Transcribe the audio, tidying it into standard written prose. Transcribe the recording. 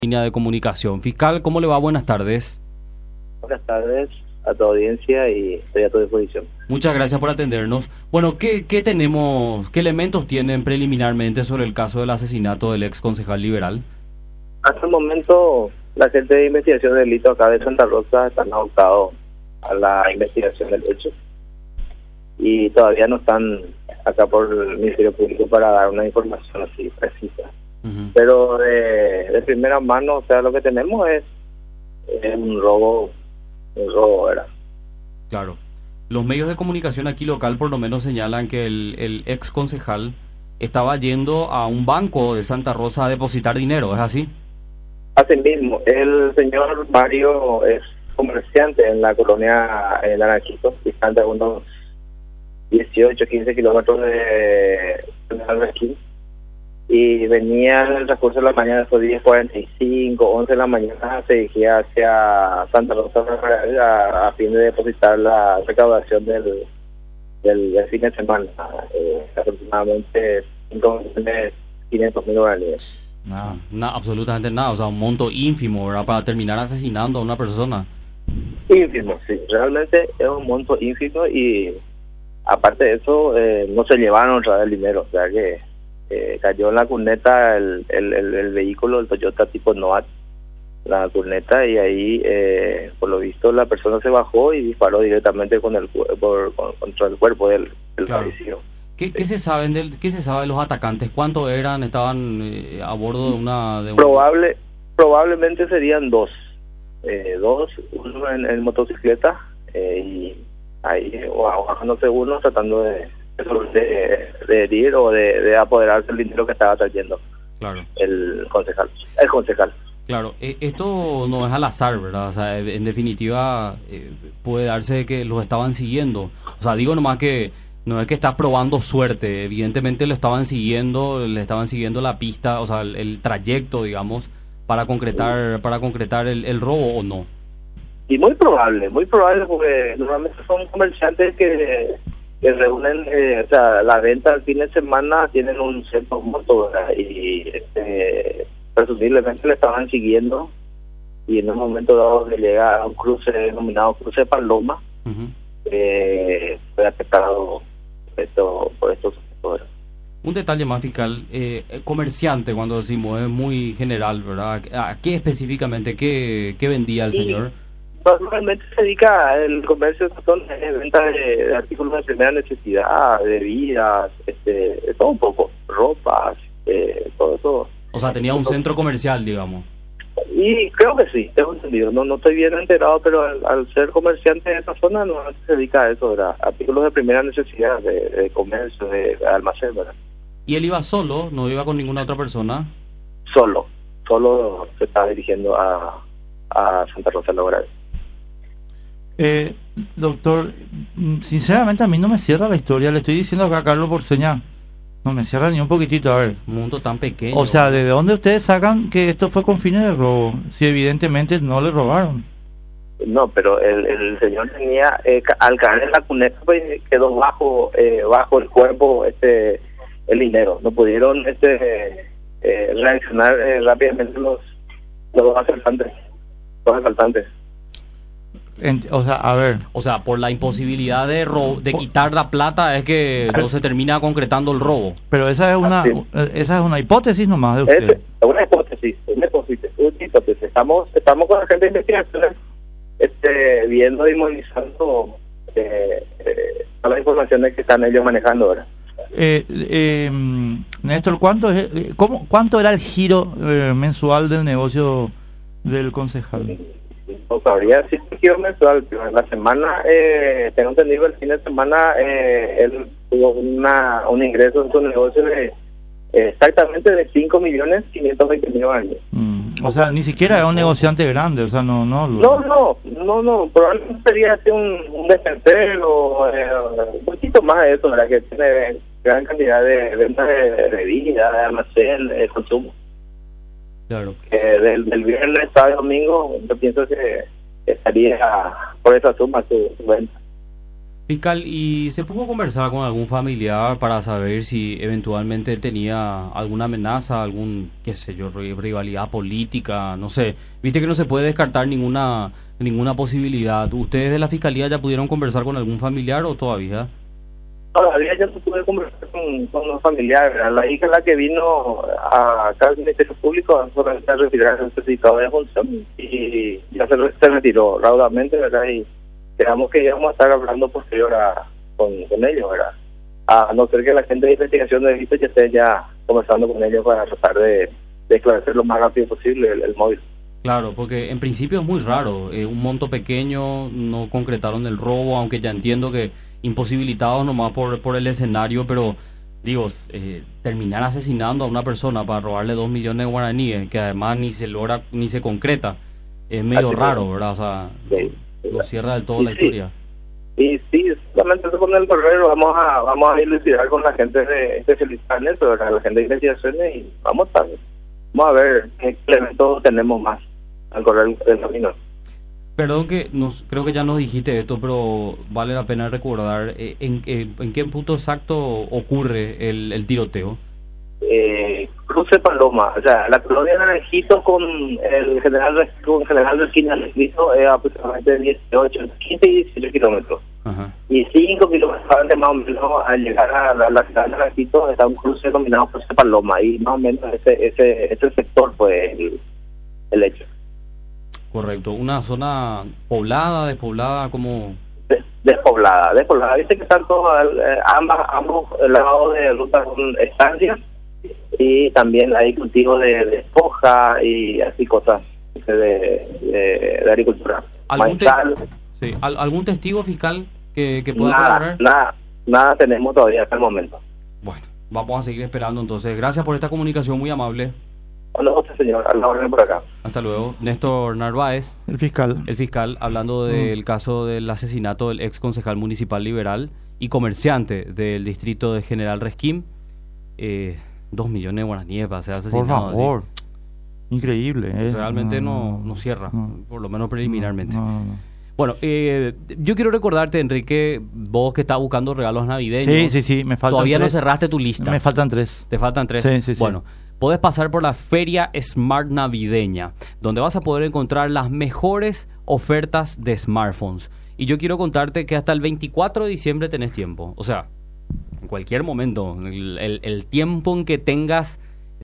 Línea de comunicación. Fiscal, ¿cómo le va? Buenas tardes. Buenas tardes a tu audiencia y estoy a tu disposición. Muchas gracias por atendernos. Bueno, ¿qué tenemos, qué elementos tienen preliminarmente sobre el caso del asesinato del ex concejal liberal? Hasta el momento, la gente de investigación del delito acá de Santa Rosa están abocados a la investigación del hecho y todavía no están acá por el Ministerio Público para dar una información así precisa. Pero de primera mano, o sea, lo que tenemos es un robo, ¿verdad? Claro. Los medios de comunicación aquí local por lo menos señalan que el ex concejal estaba yendo a un banco de Santa Rosa a depositar dinero, ¿es así? Así mismo, el señor Mario es comerciante en la colonia Naranjito, distante a unos 18, 15 kilómetros de Alberquín. Y venía en el transcurso de la mañana, a 10:45, 11 de la mañana, se dirigía hacia Santa Rosa a fin de depositar la recaudación del fin de semana, aproximadamente 5.500.000 guaraníes. Nada, absolutamente nada, o sea, un monto ínfimo, ¿verdad? Para terminar asesinando a una persona. Ínfimo, sí, realmente es un monto ínfimo y aparte de eso, no se llevaron otra vez el dinero, o sea que cayó en la cuneta el vehículo, el Toyota tipo Noat, la cuneta, y ahí por lo visto la persona se bajó y disparó directamente contra el cuerpo del fallecido. ¿Qué se sabe de los atacantes? ¿Cuántos eran? ¿Estaban a bordo de una...? Probablemente serían dos, uno en motocicleta y ahí bajándose uno tratando de herir o de apoderarse del dinero que estaba trayendo. Claro. El concejal. Claro, esto no es al azar, ¿verdad? O sea, en definitiva puede darse que los estaban siguiendo. O sea, digo nomás que no es que está probando suerte, evidentemente le estaban siguiendo la pista, o sea, el trayecto, digamos, para concretar el robo, ¿o no? Y muy probable porque normalmente son comerciantes que reúnen, o sea, la venta al fin de semana tienen un cierto monto, ¿verdad? Y presumiblemente le estaban siguiendo y en un momento dado que llega a un cruce denominado Cruce Paloma, fue afectado por estos sectores. Un detalle más, fiscal, comerciante, cuando decimos, es muy general, ¿verdad? ¿A qué específicamente, qué vendía el señor? Normalmente se dedica el comercio de venta de artículos de primera necesidad, bebidas, de todo un poco, ropas, todo eso. O sea, tenía un centro comercial, digamos. Y creo que sí, tengo entendido. No estoy bien enterado, pero al ser comerciante de esa zona, normalmente se dedica a eso, ¿verdad? Artículos de primera necesidad, de comercio, de almacén, ¿verdad? ¿Y él iba solo? ¿No iba con ninguna otra persona? Solo se está dirigiendo a Santa Rosa Laboral. Doctor, sinceramente a mí no me cierra la historia. Le estoy diciendo acá a Carlos por señal. No me cierra ni un poquitito, a ver. Un mundo tan pequeño. O sea, ¿de dónde ustedes sacan que esto fue con fines de robo? Si evidentemente no le robaron. No, pero el señor tenía, al caer en la cuneta, pues quedó bajo el cuerpo el dinero. No pudieron reaccionar rápidamente los asaltantes. O sea, a ver. O sea, por la imposibilidad de quitar la plata es que no se termina concretando el robo. Pero esa es una hipótesis nomás de usted. Una hipótesis. Estamos con la gente de investigación viendo y monitorizando todas las informaciones que están ellos manejando ahora. Néstor, ¿cuánto era el giro mensual del negocio del concejal? No sabría decir el giro mensual, pero en la semana, tengo entendido, el fin de semana él tuvo un ingreso en su negocio de exactamente de 5.520.000 años. O sea, ni siquiera era un negociante grande, o sea, no. No, probablemente sería un despensero, un poquito más de eso, ¿verdad? Que tiene gran cantidad de ventas de bebidas, de almacén, de consumo. Claro. Del viernes, sábado y domingo, yo pienso que estaría por esa suma su venta. Fiscal, ¿y se pudo conversar con algún familiar para saber si eventualmente él tenía alguna amenaza, algún, qué sé yo, rivalidad política? No sé, viste que no se puede descartar ninguna posibilidad. ¿Ustedes de la Fiscalía ya pudieron conversar con algún familiar o todavía? Todavía yo no pude conversar con los familiares, ¿verdad? La hija la que vino acá al Ministerio Público a retirar el certificado de función y ya se retiró raudamente, ¿verdad? Y quedamos que íbamos a estar hablando posterior con ellos, ¿verdad? A no ser que la gente de investigación de delito ya esté ya conversando con ellos para tratar de esclarecer lo más rápido posible el móvil. Claro, porque en principio es muy raro, un monto pequeño, no concretaron el robo, aunque ya entiendo que imposibilitados nomás por el escenario, pero digo, terminar asesinando a una persona para robarle 2 millones de guaraníes, que además ni se logra, ni se concreta, es medio raro, ¿verdad? O sea, sí, lo cierra del todo la historia. Y sí, solamente con el correo vamos a elucidar con la gente especializada en eso, ¿verdad? La gente de investigaciones, y vamos a ver qué elementos tenemos más al correr el camino. Perdón que creo que ya nos dijiste esto, pero vale la pena recordar en qué punto exacto ocurre el tiroteo. Cruce Paloma, o sea, la colonia de Naranjito con el general de esquina es aproximadamente 15 y 18 kilómetros. Ajá. Y 5 kilómetros antes más o menos al llegar a la ciudad de Naranjito está un cruce denominado Cruce Paloma, y más o menos ese sector fue el hecho. Correcto, una zona poblada, despoblada, como... Despoblada. Viste que están todos ambos lados de ruta con estancias, y también hay cultivo de soja y así cosas de agricultura. ¿Algún testigo fiscal que pueda colaborar? Nada tenemos todavía hasta el momento. Bueno, vamos a seguir esperando entonces. Gracias por esta comunicación muy amable. Hola, señor, a la orden por acá. Hasta luego. Néstor Narváez, el fiscal, hablando del caso del asesinato del ex concejal municipal liberal y comerciante del distrito de General Resquín. 2 millones de guaraníes para ser asesinado. Por favor, así. Increíble. Realmente no cierra, por lo menos preliminarmente. No. Bueno, yo quiero recordarte, Enrique, vos que estás buscando regalos navideños. Sí, me faltan todavía 3. no cerraste tu lista. Me faltan 3. ¿Te faltan 3? Sí. Bueno, podés pasar por la Feria Smart Navideña, donde vas a poder encontrar las mejores ofertas de smartphones. Y yo quiero contarte que hasta el 24 de diciembre tenés tiempo. O sea, en cualquier momento, el tiempo en que tengas